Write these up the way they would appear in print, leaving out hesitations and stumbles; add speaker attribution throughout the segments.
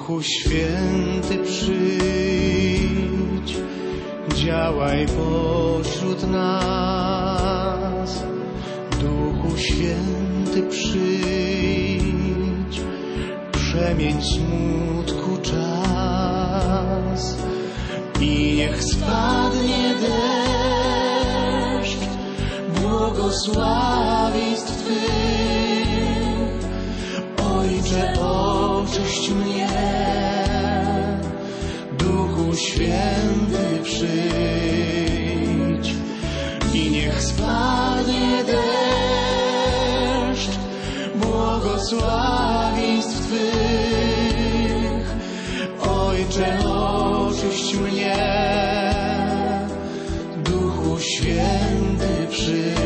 Speaker 1: Duchu Święty, przyjdź, działaj pośród nas. Duchu Święty, przyjdź, przemień smutku czas. I niech spadnie deszcz błogosławieństw Twych. Ojcze, oczyść mnie, Duchu Święty, przyjdź. I niech spadnie deszcz błogosławieństw Twych. Ojcze, oczyść mnie, Duchu Święty, przyjdź.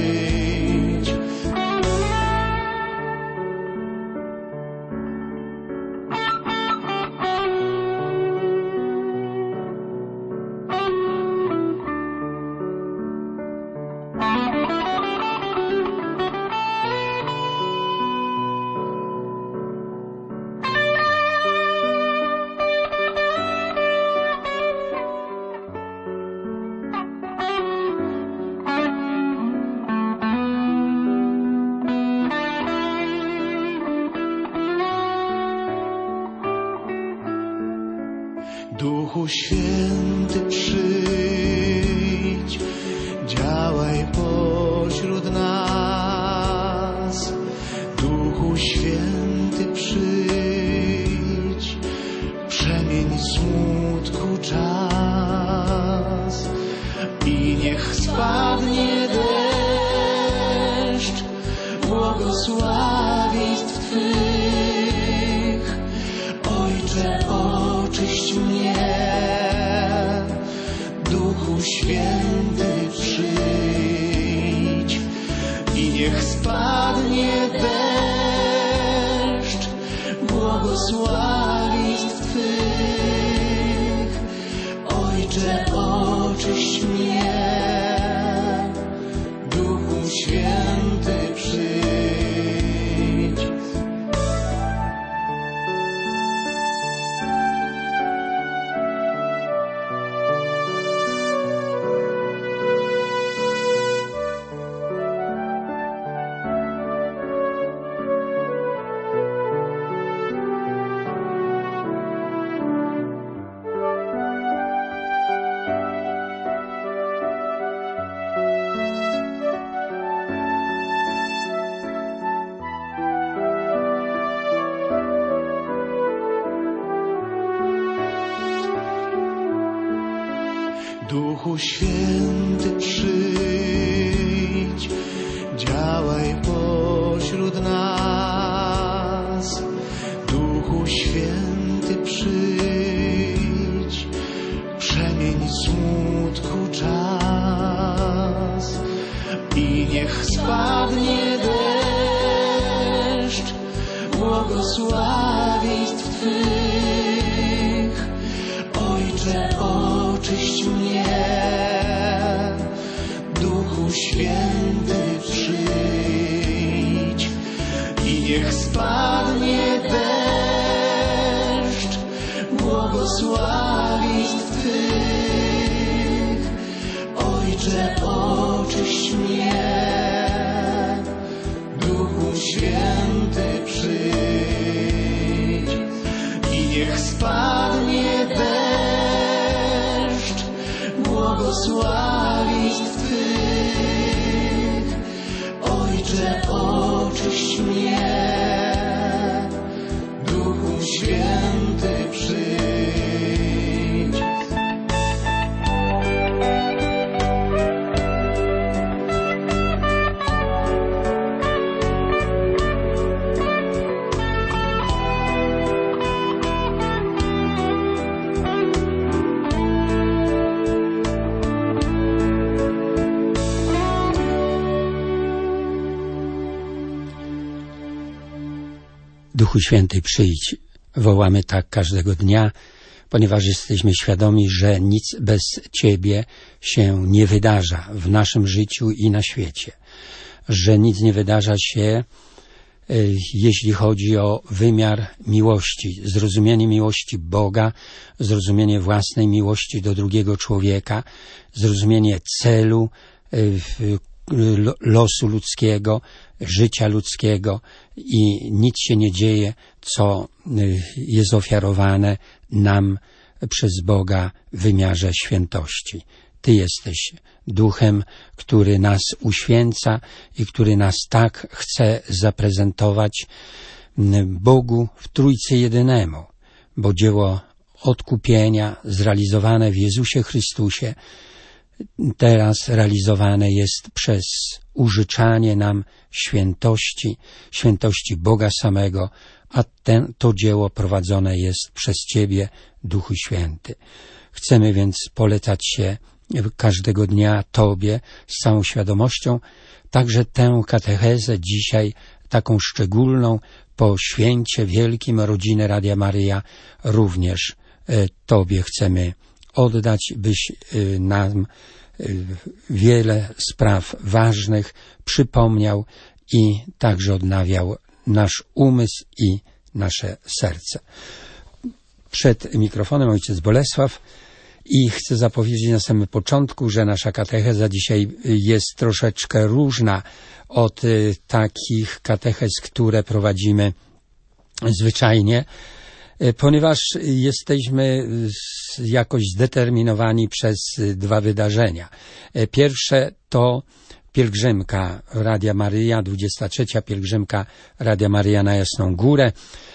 Speaker 1: Duchu Święty, przyjdź, działaj pośród nas. Duchu Święty, przyjdź, przemień smutku czas. I niech spadnie deszcz błogosławieństw Twych. Ojcze, oczyść mnie, Duchu Święty, przyjdź. I niech spadnie deszcz błogosławieństw Twych. Ojcze, oczyść mnie, Duchu Święty, przyjdź. Duchu Święty, przyjdź, działaj pośród nas. Duchu Święty, przyjdź, przemień smutku czas. I niech spadnie deszcz błogosławieństw Twych. Ojcze, oczyść mnie, Duchu Święty, przyjdź. I niech spadnie deszcz błogosławieństw Twych. Ojcze, oczyść mnie, Duchu Święty, przyjdź. I niech spadnie deszcz błogosławieństw Twych. Ojcze, oczyść mnie, Duchu Święty, przyjdź.
Speaker 2: Duchu Święty, przyjdź. Wołamy tak każdego dnia, ponieważ jesteśmy świadomi, że nic bez Ciebie się nie wydarza w naszym życiu i na świecie. Że nic nie wydarza się jeśli chodzi o wymiar miłości, zrozumienie miłości Boga, zrozumienie własnej miłości do drugiego człowieka, zrozumienie celu losu ludzkiego, życia ludzkiego i nic się nie dzieje, co jest ofiarowane nam przez Boga w wymiarze świętości. Ty jesteś Duchem, który nas uświęca i który nas tak chce zaprezentować Bogu w Trójcy Jedynemu, bo dzieło odkupienia zrealizowane w Jezusie Chrystusie teraz realizowane jest przez użyczanie nam świętości Boga samego, a to dzieło prowadzone jest przez Ciebie, Duchu Święty. Chcemy więc polecać się każdego dnia Tobie z całą świadomością, także tę katechezę dzisiaj, taką szczególną, po święcie wielkim rodziny Radia Maryja, również Tobie chcemy oddać, byś nam wiele spraw ważnych przypomniał i także odnawiał nasz umysł i nasze serce. Przed mikrofonem ojciec Bolesław i chcę zapowiedzieć na samym początku, że nasza katecheza dzisiaj jest troszeczkę różna od takich katechez, które prowadzimy zwyczajnie, ponieważ jesteśmy jakoś zdeterminowani przez dwa wydarzenia. Pierwsze to pielgrzymka Radia Maryja, 23. pielgrzymka Radia Maryja na Jasną Górę.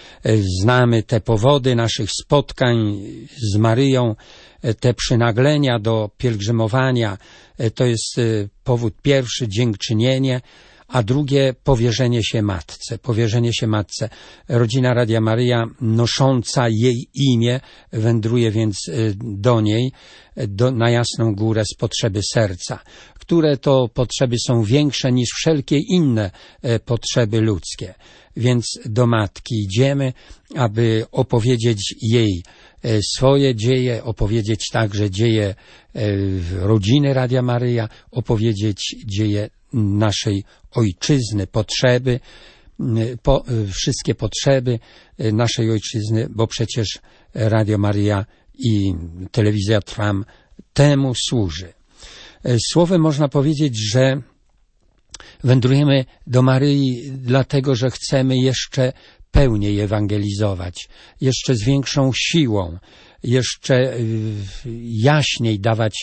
Speaker 2: Znamy te powody naszych spotkań z Maryją, te przynaglenia do pielgrzymowania. To jest powód pierwszy, dziękczynienie, a drugie powierzenie się Matce. Powierzenie się Matce. Rodzina Radia Maryja, nosząca jej imię, wędruje więc do niej, na Jasną Górę z potrzeby serca, które to potrzeby są większe niż wszelkie inne potrzeby ludzkie. Więc do Matki idziemy, aby opowiedzieć jej swoje dzieje, opowiedzieć także dzieje rodziny Radia Maryja, opowiedzieć dzieje naszej ojczyzny, potrzeby, wszystkie potrzeby naszej ojczyzny, bo przecież Radio Maryja i telewizja Trwam temu służy. Słowem można powiedzieć, że wędrujemy do Maryi dlatego, że chcemy jeszcze pełniej ewangelizować, jeszcze z większą siłą, jeszcze jaśniej dawać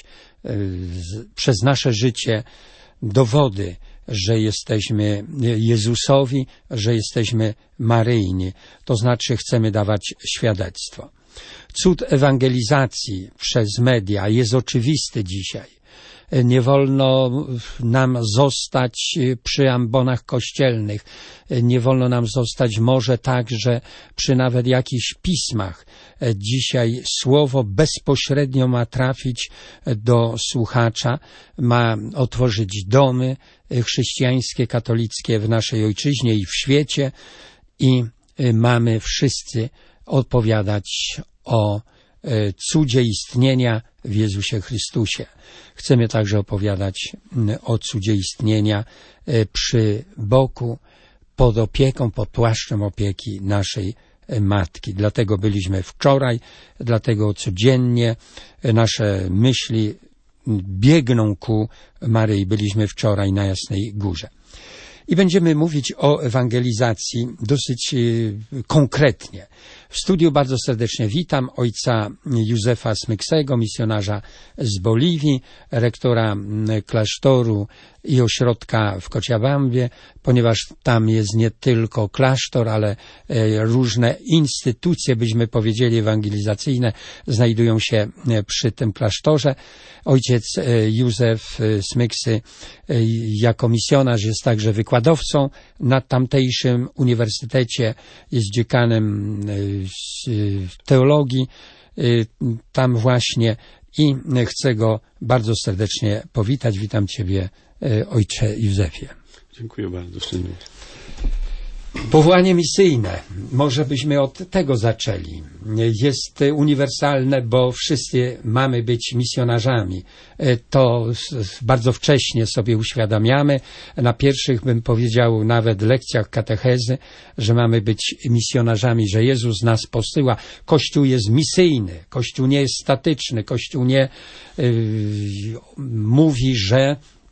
Speaker 2: przez nasze życie dowody, że jesteśmy Jezusowi, że jesteśmy maryjni. To znaczy chcemy dawać świadectwo. Cud ewangelizacji przez media jest oczywisty dzisiaj. Nie wolno nam zostać przy ambonach kościelnych. Nie wolno nam zostać może także przy nawet jakichś pismach. Dzisiaj słowo bezpośrednio ma trafić do słuchacza, ma otworzyć domy chrześcijańskie, katolickie w naszej ojczyźnie i w świecie i mamy wszyscy opowiadać o cudzie istnienia w Jezusie Chrystusie. Chcemy także opowiadać o cudzie istnienia przy boku, pod opieką, pod płaszczem opieki naszej Matki. Dlatego byliśmy wczoraj, dlatego codziennie nasze myśli biegną ku Maryi. Byliśmy wczoraj na Jasnej Górze. I będziemy mówić o ewangelizacji dosyć konkretnie. W studiu bardzo serdecznie witam ojca Józefa Smyksego, misjonarza z Boliwii, rektora klasztoru i ośrodka w Cochabambie, ponieważ tam jest nie tylko klasztor, ale różne instytucje, byśmy powiedzieli, ewangelizacyjne znajdują się przy tym klasztorze. Ojciec Józef Smyksy jako misjonarz jest także wykładowcą na tamtejszym uniwersytecie, jest dziekanem teologii tam właśnie i chcę go bardzo serdecznie powitać. Witam Ciebie, ojcze Józefie.
Speaker 3: Dziękuję bardzo.
Speaker 2: Powołanie misyjne. Może byśmy od tego zaczęli. Jest uniwersalne, bo wszyscy mamy być misjonarzami. To bardzo wcześnie sobie uświadamiamy. Na pierwszych, bym powiedział, nawet lekcjach katechezy, że mamy być misjonarzami, że Jezus nas posyła. Kościół jest misyjny. Kościół nie jest statyczny. Kościół nie mówi, że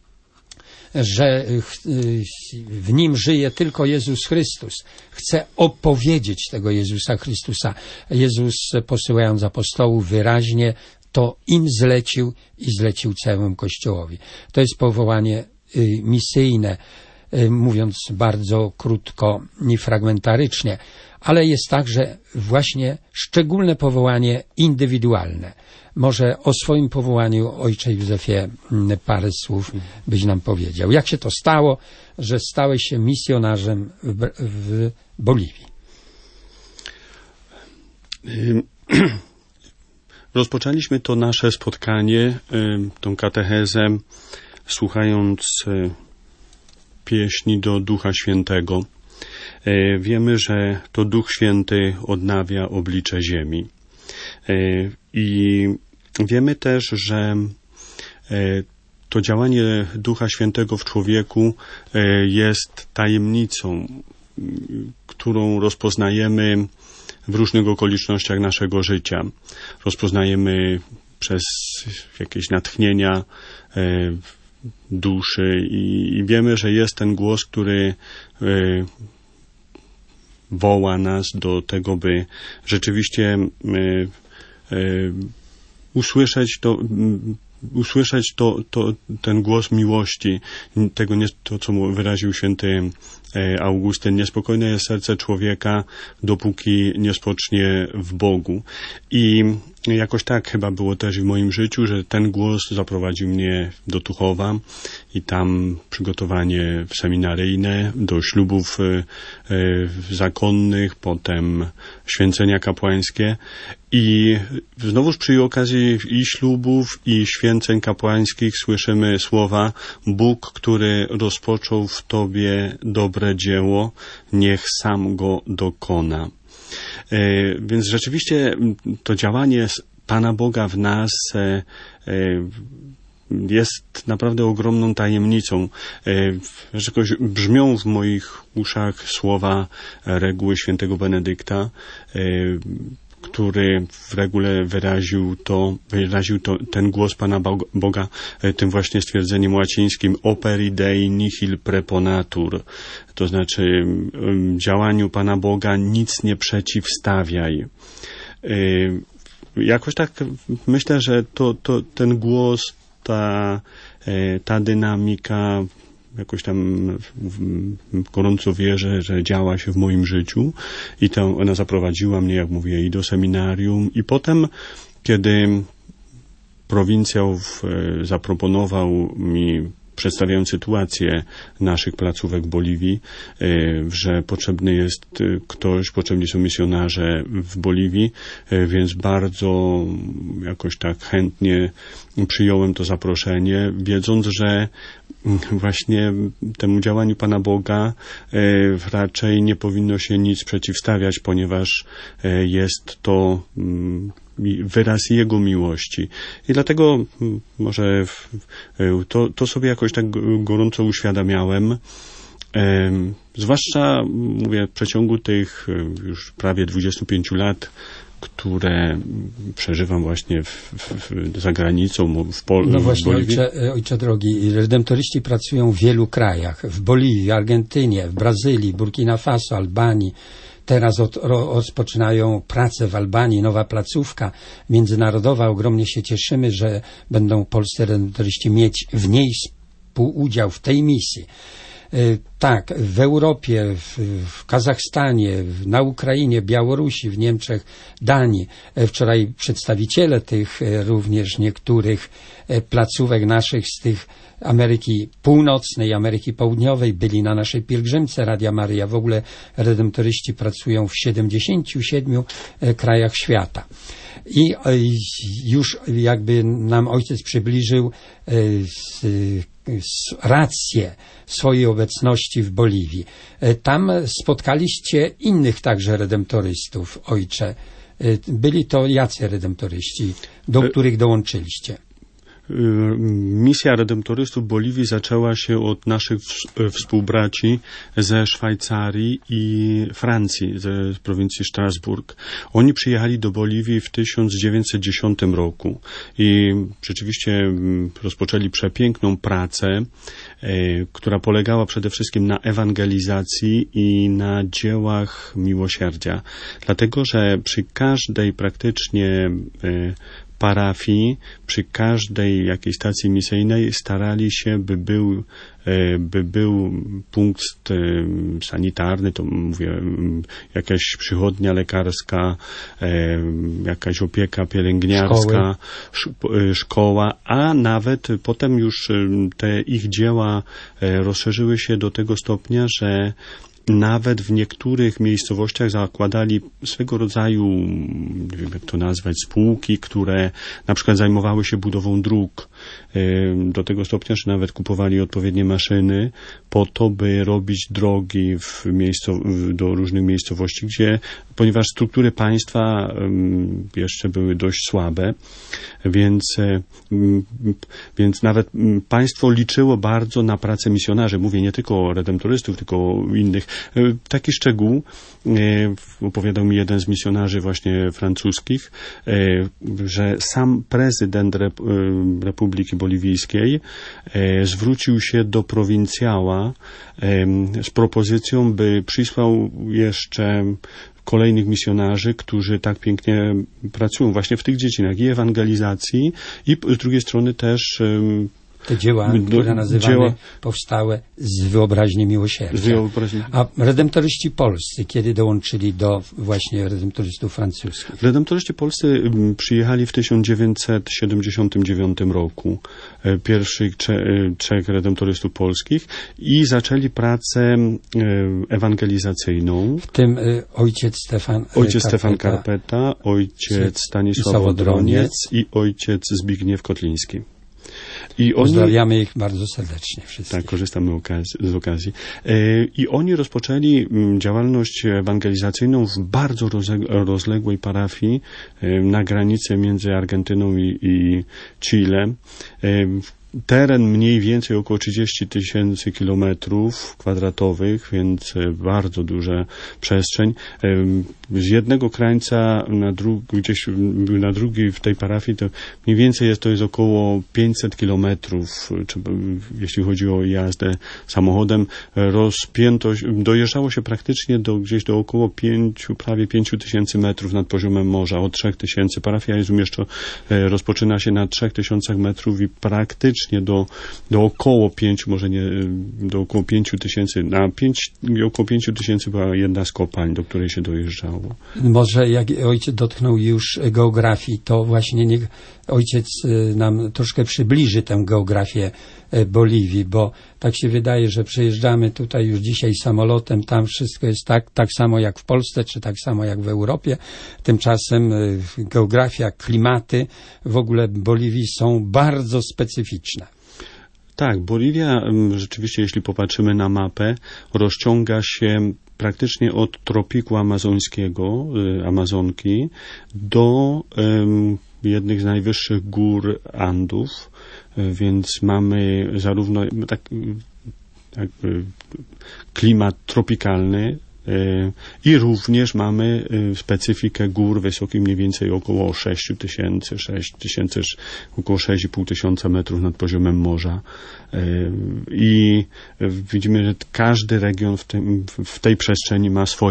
Speaker 2: w nim żyje tylko Jezus Chrystus. Chce opowiedzieć tego Jezusa Chrystusa. Jezus, posyłając apostołów wyraźnie, to im zlecił i zlecił całemu Kościołowi. To jest powołanie misyjne, mówiąc bardzo krótko i fragmentarycznie, ale jest także właśnie szczególne powołanie indywidualne. Może o swoim powołaniu, ojcze Józefie, parę słów byś nam powiedział. Jak się to stało, że stałeś się misjonarzem w Boliwii?
Speaker 3: Rozpoczęliśmy to nasze spotkanie, tą katechezę, słuchając pieśni do Ducha Świętego. Wiemy, że to Duch Święty odnawia oblicze ziemi. I wiemy też, że to działanie Ducha Świętego w człowieku jest tajemnicą, którą rozpoznajemy w różnych okolicznościach naszego życia. Rozpoznajemy przez jakieś natchnienia duszy i wiemy, że jest ten głos, który woła nas do tego, by rzeczywiście usłyszeć ten głos miłości, to co mu wyraził święty Augustyn. Niespokojne jest serce człowieka, dopóki nie spocznie w Bogu. I jakoś tak chyba było też w moim życiu, że ten głos zaprowadził mnie do Tuchowa i tam przygotowanie seminaryjne, do ślubów zakonnych, potem święcenia kapłańskie. I znowuż przy okazji i ślubów, i święceń kapłańskich słyszymy słowa: Bóg, który rozpoczął w Tobie dobre dzieło, niech sam go dokona. Więc rzeczywiście to działanie Pana Boga w nas jest naprawdę ogromną tajemnicą. Jakoś brzmią w moich uszach słowa reguły świętego Benedykta, który w regule wyraził ten głos Pana Boga tym właśnie stwierdzeniem łacińskim operi Dei nihil preponatur. To znaczy działaniu Pana Boga nic nie przeciwstawiaj. Jakoś tak myślę, że ten głos, ta dynamika, jakoś tam gorąco wierzę, że działa się w moim życiu i ona zaprowadziła mnie, jak mówię, i do seminarium, i potem, kiedy prowincjał zaproponował mi, przedstawiając sytuację naszych placówek w Boliwii, że potrzebni są misjonarze w Boliwii, więc bardzo jakoś tak chętnie przyjąłem to zaproszenie, wiedząc, że właśnie temu działaniu Pana Boga raczej nie powinno się nic przeciwstawiać, ponieważ jest to wyraz Jego miłości. I dlatego może to sobie jakoś tak gorąco uświadamiałem. Zwłaszcza, mówię, w przeciągu tych już prawie 25 lat, które przeżywam właśnie za granicą, w Polsce.
Speaker 2: No właśnie, ojcze drogi, redemptoryści pracują w wielu krajach. W Boliwii, Argentynie, w Brazylii, Burkina Faso, Albanii. Teraz rozpoczynają pracę w Albanii, nowa placówka międzynarodowa. Ogromnie się cieszymy, że będą polscy redemptoryści mieć w niej współudział w tej misji. Tak, w Europie, w Kazachstanie, na Ukrainie, Białorusi, w Niemczech, Danii. Wczoraj przedstawiciele tych również niektórych placówek naszych z tych Ameryki Północnej, Ameryki Południowej byli na naszej pielgrzymce Radia Maryja. W ogóle redemptoryści pracują w 77 krajach świata. I już jakby nam ojciec przybliżył rację swojej obecności w Boliwii. Tam spotkaliście innych także redemptorystów, ojcze. Byli to jacy redemptoryści, do których dołączyliście?
Speaker 3: Misja redemptorystów w Boliwii zaczęła się od naszych współbraci ze Szwajcarii i Francji, ze prowincji Strasburg. Oni przyjechali do Boliwii w 1910 roku i rzeczywiście rozpoczęli przepiękną pracę, która polegała przede wszystkim na ewangelizacji i na dziełach miłosierdzia. Dlatego, że przy każdej praktycznie parafii, przy każdej jakiejś stacji misyjnej starali się, by był punkt sanitarny, to mówię, jakaś przychodnia lekarska, jakaś opieka pielęgniarska, szkoła, a nawet potem już te ich dzieła rozszerzyły się do tego stopnia, że nawet w niektórych miejscowościach zakładali swego rodzaju, nie wiem jak to nazwać, spółki, które na przykład zajmowały się budową dróg. Do tego stopnia, że nawet kupowali odpowiednie maszyny po to, by robić drogi do różnych miejscowości, ponieważ struktury państwa jeszcze były dość słabe, więc nawet państwo liczyło bardzo na pracę misjonarzy. Mówię nie tylko o redemptorystów, tylko o innych. Taki szczegół opowiadał mi jeden z misjonarzy właśnie francuskich, że sam prezydent Republiki Boliwijskiej zwrócił się do prowincjała z propozycją, by przysłał jeszcze kolejnych misjonarzy, którzy tak pięknie pracują właśnie w tych dziedzinach i ewangelizacji i z drugiej strony też
Speaker 2: te dzieła, które nazywane powstałe z wyobraźni miłosierdzia. A redemptoryści polscy, kiedy dołączyli do właśnie redemptorystów francuskich?
Speaker 3: Redemptoryści polscy przyjechali w 1979 roku. Pierwszych trzech redemptorystów polskich i zaczęli pracę ewangelizacyjną.
Speaker 2: W tym ojciec Stefan
Speaker 3: Karpeta, ojciec Stanisław Odroniec i ojciec Zbigniew Kotliński.
Speaker 2: Pozdrawiamy ich bardzo serdecznie wszystkich.
Speaker 3: Tak, korzystamy z okazji. I oni rozpoczęli działalność ewangelizacyjną w bardzo rozległej parafii na granicy między Argentyną i Chile. Teren mniej więcej około 30 000 kilometrów kwadratowych, więc bardzo duża przestrzeń. Z jednego krańca gdzieś na drugi w tej parafii to mniej więcej to jest około 500 kilometrów, jeśli chodzi o jazdę samochodem. Dojeżdżało się praktycznie gdzieś do około prawie 5 000 metrów nad poziomem morza, od 3 000. Parafia jest rozpoczyna się na 3 000 metrów i praktycznie do około 5, może nie, do około 5 000, około 5 000 była jedna z kopalń, do której się dojeżdżało.
Speaker 2: Może jak ojciec dotknął już geografii, to właśnie niech ojciec nam troszkę przybliży tę geografię Boliwii, bo tak się wydaje, że przejeżdżamy tutaj już dzisiaj samolotem, tam wszystko jest tak samo jak w Polsce, czy tak samo jak w Europie. Tymczasem geografia, klimaty w ogóle Boliwii są bardzo specyficzne.
Speaker 3: Tak, Boliwia rzeczywiście, jeśli popatrzymy na mapę, rozciąga się praktycznie od tropiku amazońskiego, Amazonki, do jednych z najwyższych gór Andów, więc mamy zarówno klimat tropikalny, i również mamy specyfikę gór wysokich mniej więcej około 6 000, około 6,5 tysiąca metrów nad poziomem morza. I widzimy, że każdy region w tej przestrzeni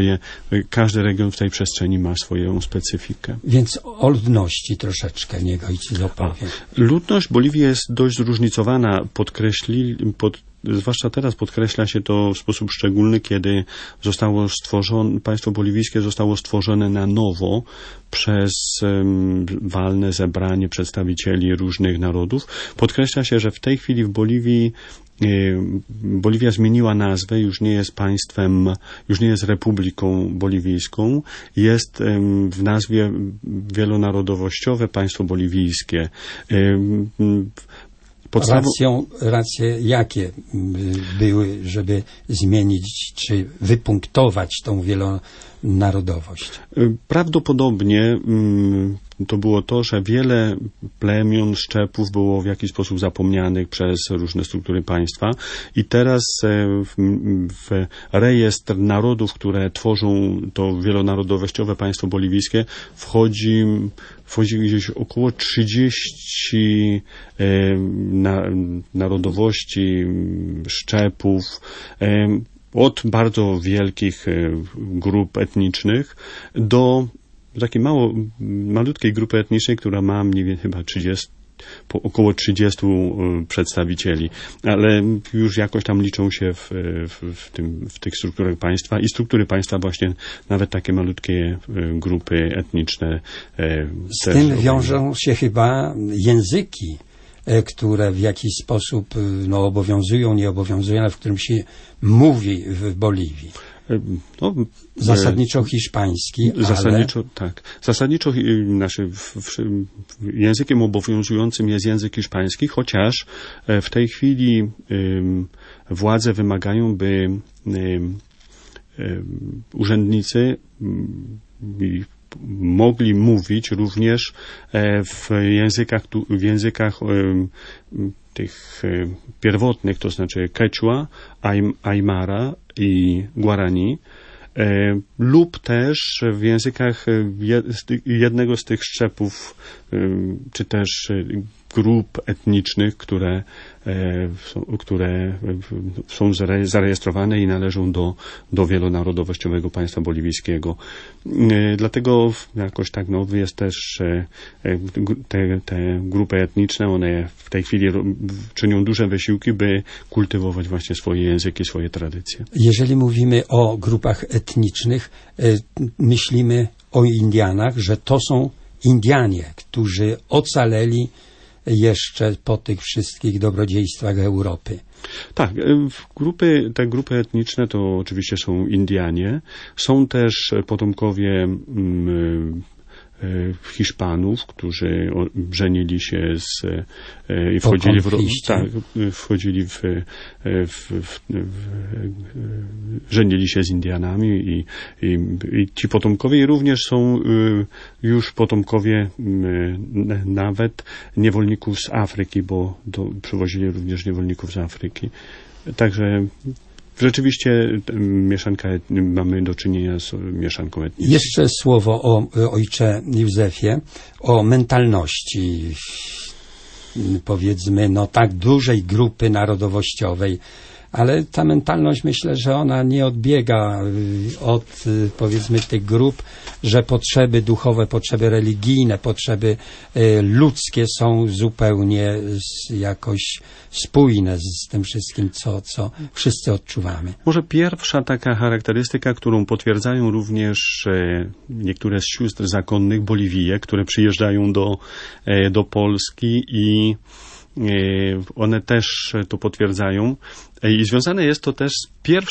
Speaker 3: ma swoją specyfikę.
Speaker 2: Więc o ludności troszeczkę niech ojciec opowie.
Speaker 3: Ludność Boliwii jest dość zróżnicowana. Zwłaszcza teraz podkreśla się to w sposób szczególny, kiedy państwo boliwijskie zostało stworzone na nowo przez walne zebranie przedstawicieli różnych narodów. Podkreśla się, że w tej chwili w Boliwii Boliwia zmieniła nazwę, już nie jest Republiką Boliwijską, jest w nazwie wielonarodowościowe państwo boliwijskie.
Speaker 2: Racje jakie były, żeby zmienić czy wypunktować tą wielonarodowość?
Speaker 3: Prawdopodobnie to było to, że wiele plemion, szczepów było w jakiś sposób zapomnianych przez różne struktury państwa i teraz w rejestr narodów, które tworzą to wielonarodowościowe państwo boliwijskie wchodzi gdzieś około 30 narodowości, szczepów, od bardzo wielkich grup etnicznych do takiej malutkiej grupy etnicznej, która ma mniej więcej chyba około 30 przedstawicieli, ale już jakoś tam liczą się w tych strukturach państwa i struktury państwa właśnie nawet takie malutkie grupy etniczne.
Speaker 2: Z tym wiążą się chyba języki, które w jakiś sposób obowiązują, nie obowiązują, ale w którym się mówi w Boliwii. Zasadniczo hiszpański,
Speaker 3: tak. Zasadniczo językiem obowiązującym jest język hiszpański, chociaż w tej chwili władze wymagają, by urzędnicy mogli mówić również w językach tych pierwotnych, to znaczy quechua, aymara i guarani, lub też w językach jednego z tych szczepów, czy też grup etnicznych, które są zarejestrowane i należą do wielonarodowościowego państwa boliwijskiego. Dlatego jakoś tak jest też te grupy etniczne, one w tej chwili czynią duże wysiłki, by kultywować właśnie swoje języki, swoje tradycje.
Speaker 2: Jeżeli mówimy o grupach etnicznych, myślimy o Indianach, że to są Indianie, którzy ocaleli jeszcze po tych wszystkich dobrodziejstwach Europy.
Speaker 3: Tak, te grupy etniczne to oczywiście są Indianie. Są też potomkowie Hiszpanów, żenili się i żenili się z Indianami i ci potomkowie również są już potomkowie nawet niewolników z Afryki, bo przywozili również niewolników z Afryki. Także rzeczywiście mamy do czynienia z mieszanką etniczną.
Speaker 2: Jeszcze słowo o ojcze Józefie, o mentalności, powiedzmy, tak dużej grupy narodowościowej, ale ta mentalność, myślę, że ona nie odbiega od, powiedzmy, tych grup, że potrzeby duchowe, potrzeby religijne, potrzeby ludzkie są zupełnie jakoś spójne z tym wszystkim, co wszyscy odczuwamy.
Speaker 3: Może pierwsza taka charakterystyka, którą potwierdzają również niektóre z sióstr zakonnych Boliwijek, które przyjeżdżają do Polski i one też to potwierdzają. I związane jest to też z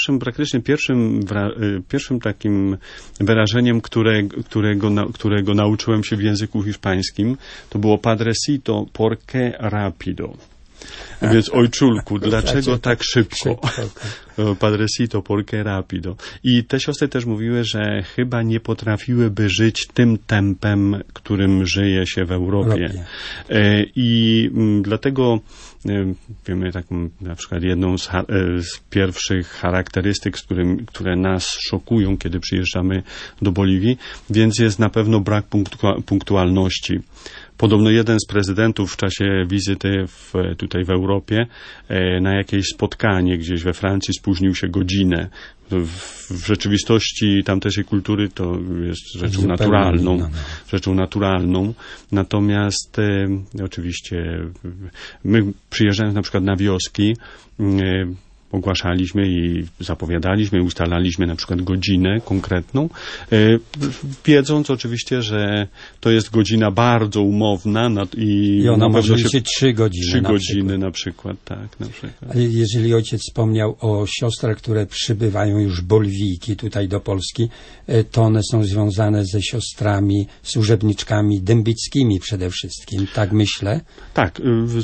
Speaker 3: pierwszym takim wyrażeniem, którego nauczyłem się w języku hiszpańskim. To było padrecito, porque rapido. Więc ojczulku, dlaczego tak szybko? Padrecito, porque rapido. I te siostry też mówiły, że chyba nie potrafiłyby żyć tym tempem, którym żyje się w Europie. I dlatego wiemy taką na przykład jedną z pierwszych charakterystyk, które nas szokują, kiedy przyjeżdżamy do Boliwii, więc jest na pewno brak punktualności. Podobno jeden z prezydentów w czasie wizyty tutaj w Europie na jakieś spotkanie gdzieś we Francji spóźnił się godzinę. W rzeczywistości tamtejszej kultury to jest rzeczą naturalną. Natomiast oczywiście my przyjeżdżając na przykład na wioski, ogłaszaliśmy i zapowiadaliśmy, ustalaliśmy na przykład godzinę konkretną, wiedząc oczywiście, że to jest godzina bardzo umowna
Speaker 2: i ona może liczyć 3 godziny.
Speaker 3: 3 godziny na przykład, tak. Na przykład.
Speaker 2: Jeżeli ojciec wspomniał o siostrach, które przybywają już Bolwijki tutaj do Polski, to one są związane ze siostrami, służebniczkami dębickimi przede wszystkim, tak myślę?
Speaker 3: Tak,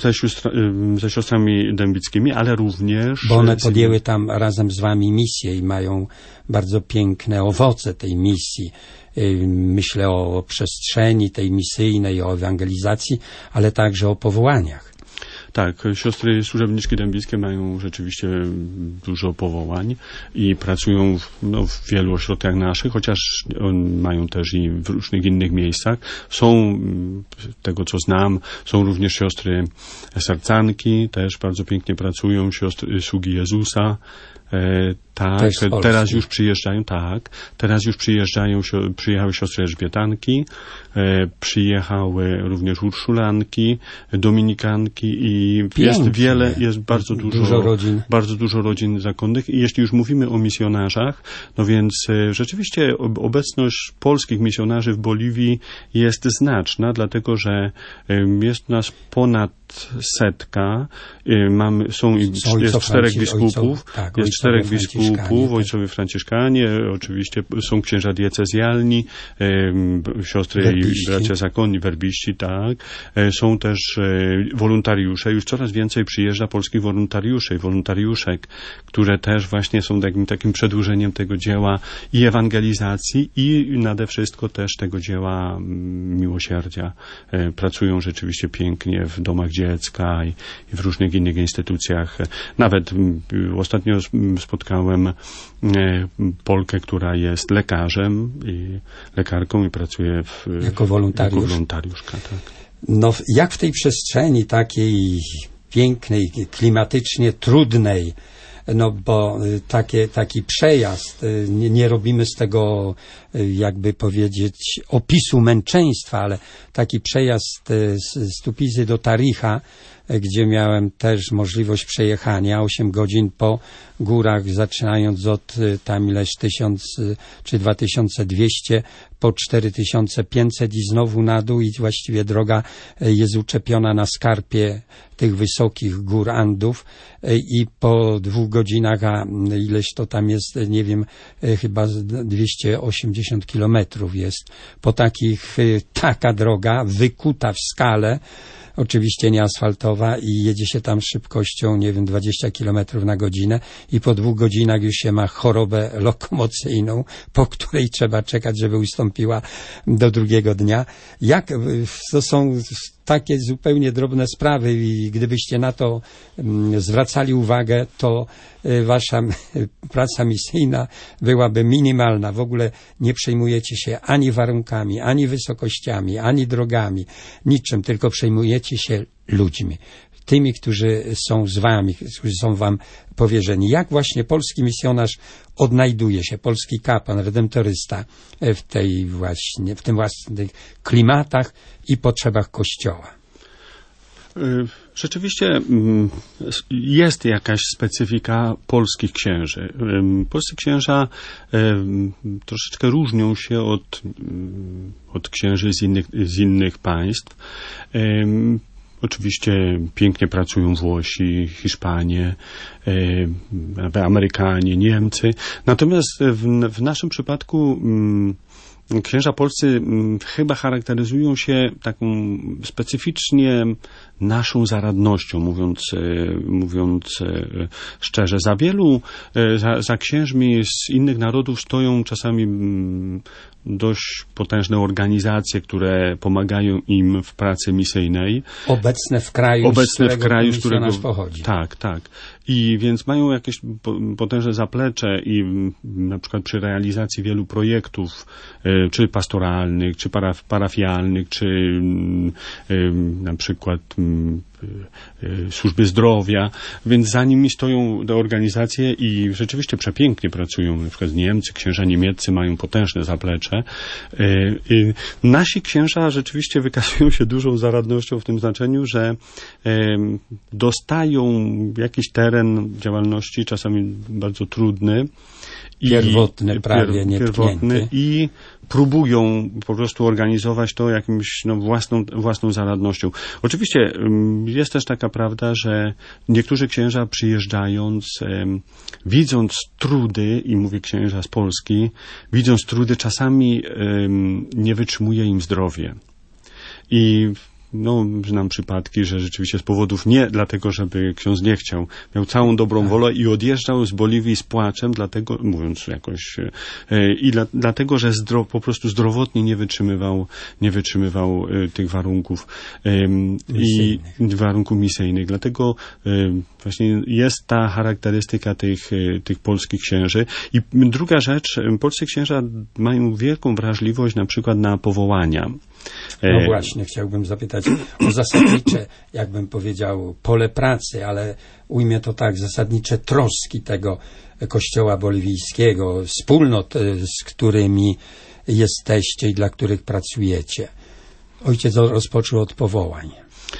Speaker 3: ze siostrami dębickimi, ale również...
Speaker 2: Bo one podjęły tam razem z wami misję i mają bardzo piękne owoce tej misji. Myślę o przestrzeni tej misyjnej, o ewangelizacji, ale także o powołaniach.
Speaker 3: Tak, siostry służebniczki dębickie mają rzeczywiście dużo powołań i pracują w wielu ośrodkach naszych, chociaż mają też i w różnych innych miejscach. Są, tego co znam, są również siostry sercanki, też bardzo pięknie pracują, siostry sługi Jezusa. Tak, teraz już przyjeżdżają, przyjechały siostry Elżbietanki, przyjechały również Urszulanki, Dominikanki i jest bardzo dużo rodzin zakonnych. I jeśli już mówimy o misjonarzach, no więc rzeczywiście obecność polskich misjonarzy w Boliwii jest znaczna, dlatego że jest nas ponad 100. Jest 4 biskupów, ojcowie franciszkanie, oczywiście są księża diecezjalni, siostry werbiści. I bracia zakonni, werbiści, tak. Są też wolontariusze, już coraz więcej przyjeżdża polskich wolontariuszy i wolontariuszek, które też właśnie są takim przedłużeniem tego dzieła i ewangelizacji i nade wszystko też tego dzieła miłosierdzia. Pracują rzeczywiście pięknie w domach dziecka i w różnych innych instytucjach. Nawet ostatnio spotkałem Polkę, która jest lekarzem i lekarką i pracuje jako wolontariuszka. Tak.
Speaker 2: No, jak w tej przestrzeni takiej pięknej, klimatycznie trudnej, no bo taki przejazd, nie robimy z tego, jakby powiedzieć, opisu męczeństwa, ale taki przejazd z Tupizy do Taricha, gdzie miałem też możliwość przejechania 8 godzin po górach, zaczynając od tam ileś 1000 czy 2200 po 4500 i znowu na dół i właściwie droga jest uczepiona na skarpie tych wysokich gór Andów i po 2 godzinach, a ileś to tam jest, nie wiem, chyba 280 kilometrów jest po taka droga wykuta w skale, oczywiście nie asfaltowa i jedzie się tam z szybkością, nie wiem, 20 km na godzinę i po 2 godzinach już się ma chorobę lokomocyjną, po której trzeba czekać, żeby ustąpiła do drugiego dnia. To są takie zupełnie drobne sprawy i gdybyście na to zwracali uwagę, to wasza praca misyjna byłaby minimalna. W ogóle nie przejmujecie się ani warunkami, ani wysokościami, ani drogami, niczym, tylko przejmujecie się ludźmi. Tymi, którzy są z wami, którzy są wam powierzeni. Jak właśnie polski misjonarz odnajduje się, polski kapłan, redemptorysta w tym własnych klimatach i potrzebach Kościoła?
Speaker 3: Rzeczywiście jest jakaś specyfika polskich księży. Polscy księża troszeczkę różnią się od księży z innych państw. Oczywiście pięknie pracują Włosi, Hiszpanie, Amerykanie, Niemcy. Natomiast w naszym przypadku księża polscy chyba charakteryzują się taką specyficznie naszą zaradnością, mówiąc szczerze. Za księżmi z innych narodów stoją czasami dość potężne organizacje, które pomagają im w pracy misyjnej.
Speaker 2: Obecne w kraju, z którego pochodzi.
Speaker 3: Tak. I więc mają jakieś potężne zaplecze i na przykład przy realizacji wielu projektów, czy pastoralnych, czy parafialnych, czy na przykład służby zdrowia, więc za nimi stoją te organizacje i rzeczywiście przepięknie pracują. Na przykład Niemcy, księża niemieccy mają potężne zaplecze. Nasi księża rzeczywiście wykazują się dużą zaradnością w tym znaczeniu, że dostają jakiś teren działalności, czasami bardzo trudny,
Speaker 2: pierwotny, prawie nietknięty,
Speaker 3: i próbują po prostu organizować to jakimś własną zaradnością. Oczywiście jest też taka prawda, że niektórzy księża przyjeżdżając, widząc trudy, i mówię księża z Polski, widząc trudy, czasami nie wytrzymuje im zdrowie. I znam przypadki, że rzeczywiście z powodów nie dlatego, żeby ksiądz nie chciał, miał całą dobrą wolę i odjeżdżał z Boliwii z płaczem, dlatego, mówiąc jakoś, dlatego, że po prostu zdrowotnie nie wytrzymywał tych warunków i warunków misyjnych. Dlatego właśnie jest ta charakterystyka tych polskich księży. I druga rzecz, polscy księża mają wielką wrażliwość na przykład na powołania.
Speaker 2: No właśnie, chciałbym zapytać o zasadnicze, jakbym powiedział, pole pracy, ale ujmę to tak, zasadnicze troski tego Kościoła boliwijskiego, wspólnot, z którymi jesteście i dla których pracujecie. Ojciec rozpoczął od powołań.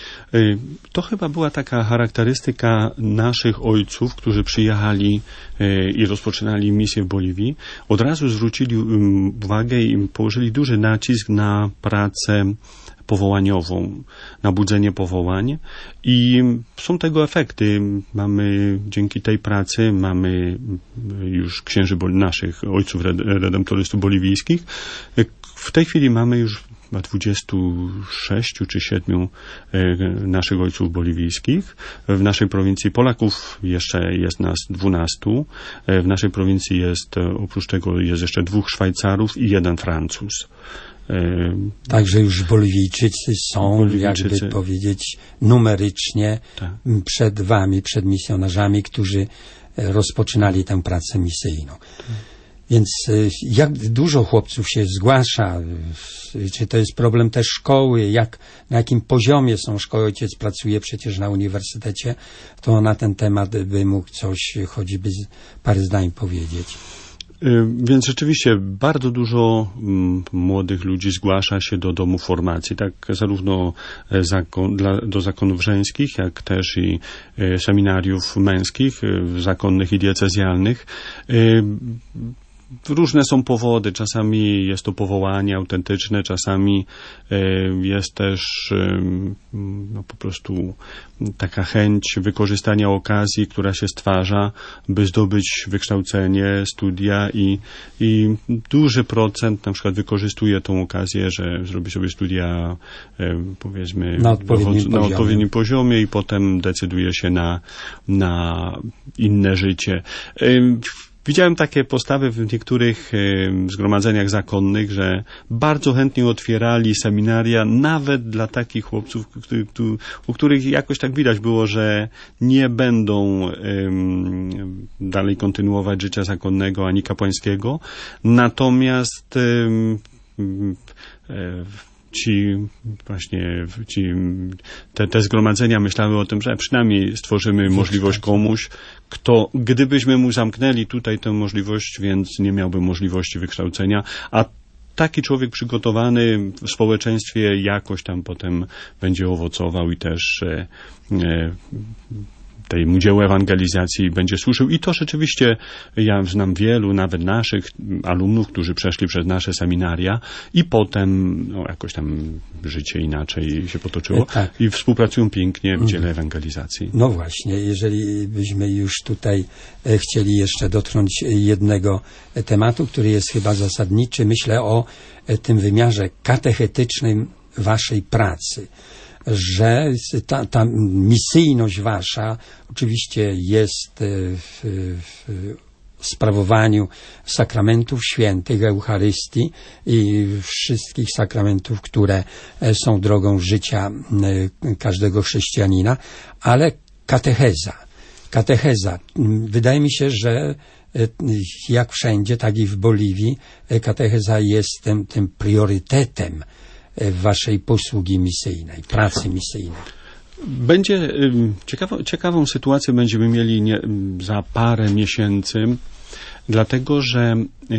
Speaker 3: To chyba była taka charakterystyka naszych ojców, którzy przyjechali i rozpoczynali misję w Boliwii. Od razu zwrócili uwagę i położyli duży nacisk na pracę powołaniową, na budzenie powołań i są tego efekty. Dzięki tej pracy mamy już księży naszych ojców redemptorystów boliwijskich. W tej chwili mamy już 26 czy 7 naszych ojców boliwijskich. W naszej prowincji Polaków jeszcze jest nas 12. W naszej prowincji oprócz tego jest jeszcze 2 Szwajcarów i 1 Francuz.
Speaker 2: Także już Boliwijczycy są, jakby powiedzieć, numerycznie przed wami, przed misjonarzami, którzy rozpoczynali tę pracę misyjną. Więc jak dużo chłopców się zgłasza? Czy to jest problem też szkoły? Na jakim poziomie są szkoły? Ojciec pracuje przecież na uniwersytecie, to na ten temat by mógł coś, choćby parę zdań powiedzieć.
Speaker 3: Więc rzeczywiście bardzo dużo młodych ludzi zgłasza się do domów formacji, tak zarówno do zakonów żeńskich, jak też i seminariów męskich, zakonnych i diecezjalnych. Różne są powody, czasami jest to powołanie autentyczne, czasami jest też po prostu taka chęć wykorzystania okazji, która się stwarza, by zdobyć wykształcenie, studia i duży procent na przykład wykorzystuje tą okazję, że zrobi sobie studia powiedzmy na odpowiednim poziomie i potem decyduje się na inne życie. Widziałem takie postawy w niektórych zgromadzeniach zakonnych, że bardzo chętnie otwierali seminaria nawet dla takich chłopców, u których jakoś tak widać było, że nie będą dalej kontynuować życia zakonnego ani kapłańskiego. Natomiast te zgromadzenia myślały o tym, że przynajmniej stworzymy możliwość komuś, gdybyśmy mu zamknęli tutaj tę możliwość, więc nie miałby możliwości wykształcenia, a taki człowiek przygotowany w społeczeństwie jakoś tam potem będzie owocował i też temu dziełu ewangelizacji będzie służył. I to rzeczywiście, ja znam wielu, nawet naszych alumnów, którzy przeszli przez nasze seminaria i potem jakoś tam życie inaczej się potoczyło i współpracują pięknie w dziele ewangelizacji.
Speaker 2: No właśnie, jeżeli byśmy już tutaj chcieli jeszcze dotknąć jednego tematu, który jest chyba zasadniczy, myślę o tym wymiarze katechetycznym waszej pracy, że ta misyjność wasza oczywiście jest w sprawowaniu sakramentów świętych, Eucharystii i wszystkich sakramentów, które są drogą życia każdego chrześcijanina, ale katecheza. Wydaje mi się, że jak wszędzie, tak i w Boliwii, katecheza jest tym priorytetem waszej posługi misyjnej, pracy misyjnej.
Speaker 3: Będzie ciekawą sytuację będziemy mieli za parę miesięcy, dlatego że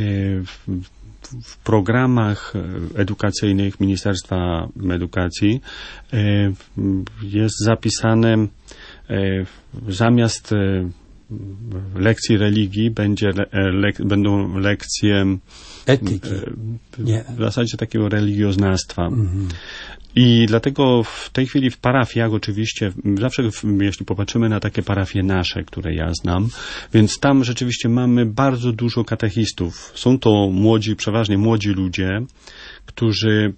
Speaker 3: w programach edukacyjnych Ministerstwa Edukacji jest zapisane zamiast lekcji religii będą lekcje
Speaker 2: etyki.
Speaker 3: W zasadzie takiego religioznawstwa. I dlatego w tej chwili w parafiach oczywiście, zawsze jeśli popatrzymy na takie parafie nasze, które ja znam, więc tam rzeczywiście mamy bardzo dużo katechistów. Są to przeważnie młodzi ludzie, którzy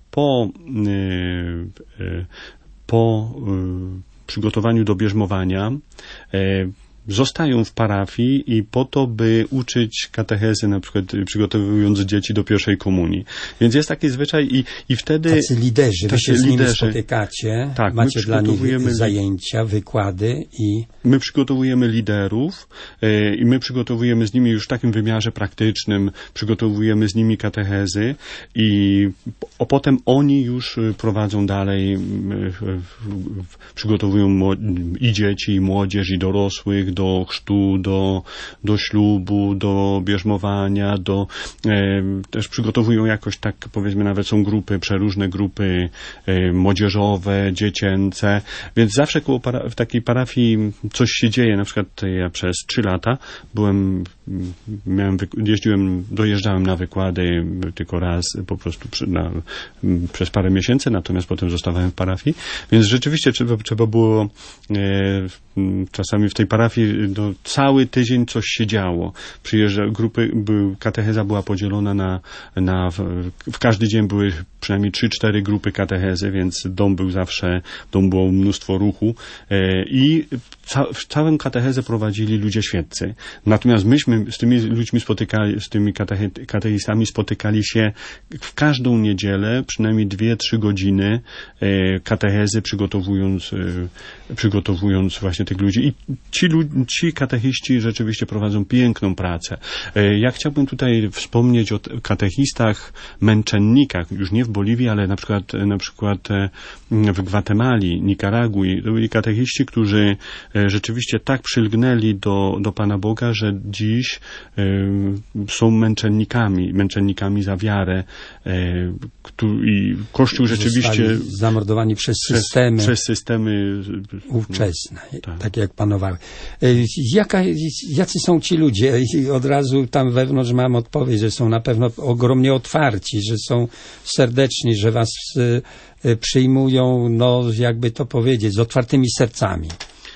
Speaker 3: po przygotowaniu do bierzmowania zostają w parafii i po to, by uczyć katechezy, na przykład przygotowując dzieci do pierwszej komunii. Więc jest taki zwyczaj i wtedy...
Speaker 2: Tacy liderzy, wy się z nimi spotykacie,
Speaker 3: tak,
Speaker 2: macie dla nich zajęcia, wykłady i...
Speaker 3: My przygotowujemy liderów i my przygotowujemy z nimi już w takim wymiarze praktycznym, przygotowujemy z nimi katechezy i potem oni już prowadzą dalej, przygotowują i dzieci, i młodzież, i dorosłych do chrztu, do ślubu, do bierzmowania, też przygotowują jakoś tak, powiedzmy, nawet są przeróżne grupy młodzieżowe, dziecięce, więc zawsze w takiej parafii coś się dzieje. Na przykład ja przez 3 lata dojeżdżałem na wykłady tylko raz po prostu przez parę miesięcy, natomiast potem zostawałem w parafii, więc rzeczywiście trzeba było czasami w tej parafii cały tydzień coś się działo. Katecheza była podzielona w każdy dzień były przynajmniej 3-4 grupy katechezy, więc dom było mnóstwo ruchu i całą katechezę prowadzili ludzie świeccy. Natomiast myśmy z tymi ludźmi z tymi katechistami spotykali się w każdą niedzielę, przynajmniej 2-3 godziny katechezy, przygotowując właśnie tych ludzi. I ci katechiści rzeczywiście prowadzą piękną pracę. Ja chciałbym tutaj wspomnieć o katechistach, męczennikach, już nie w Boliwii, ale na przykład w Gwatemali, Nikaragui. To byli katechiści, którzy rzeczywiście tak przylgnęli do Pana Boga, że dziś są męczennikami za wiarę. I Kościół rzeczywiście...
Speaker 2: zamordowani przez systemy ówczesne, tak jak panowały. Jacy są ci ludzie? I od razu tam wewnątrz mam odpowiedź, że są na pewno ogromnie otwarci, że są serdeczni, że was przyjmują, jakby to powiedzieć, z otwartymi sercami.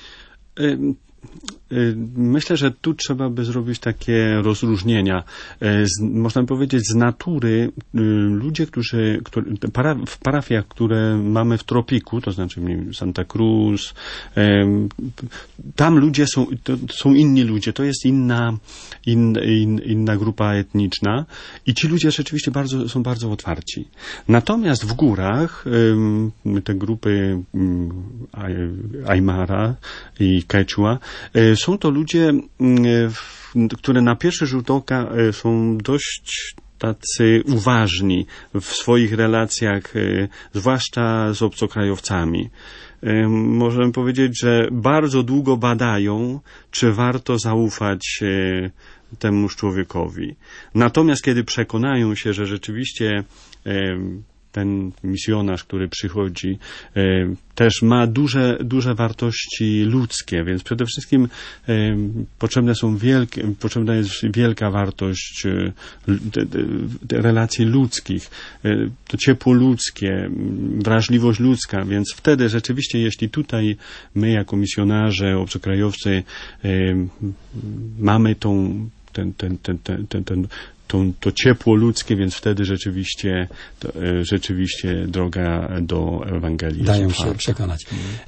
Speaker 3: Myślę, że tu trzeba by zrobić takie rozróżnienia. Można by powiedzieć, z natury ludzie, w parafiach, które mamy w tropiku, to znaczy Santa Cruz, tam ludzie są inni ludzie, to jest inna grupa etniczna i ci ludzie rzeczywiście są bardzo otwarci. Natomiast w górach te grupy Aymara i Quechua są to ludzie, które na pierwszy rzut oka są dość tacy uważni w swoich relacjach, zwłaszcza z obcokrajowcami. Możemy powiedzieć, że bardzo długo badają, czy warto zaufać temuż człowiekowi. Natomiast kiedy przekonają się, że rzeczywiście ten misjonarz, który przychodzi, też ma duże wartości ludzkie, więc przede wszystkim potrzebna jest wielka wartość relacji ludzkich, to ciepło ludzkie, wrażliwość ludzka, więc wtedy rzeczywiście, jeśli tutaj my jako misjonarze, obcokrajowcy mamy to ciepło ludzkie, więc wtedy rzeczywiście droga do Ewangelii
Speaker 2: dają się przekonać.